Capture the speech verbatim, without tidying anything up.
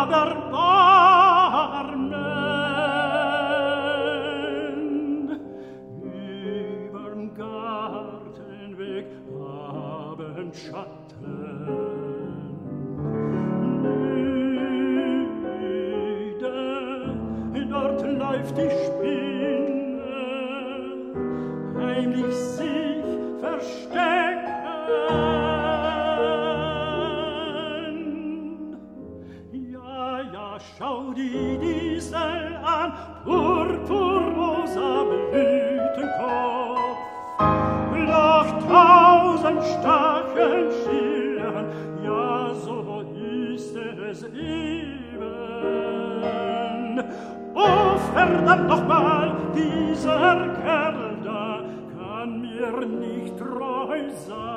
aber Barmen. Überm Gartenweg Abendschatten, müde, dort läuft die Spinne, heimlich sich verstecken. Ja, ja, schau die Diesel an, purpurrosa Blütenkopf, noch tausend Stacheln schillern, ja, so ist es eben. Oh, verdammt noch mal, dieser Kerl da kann mir nicht treu sein.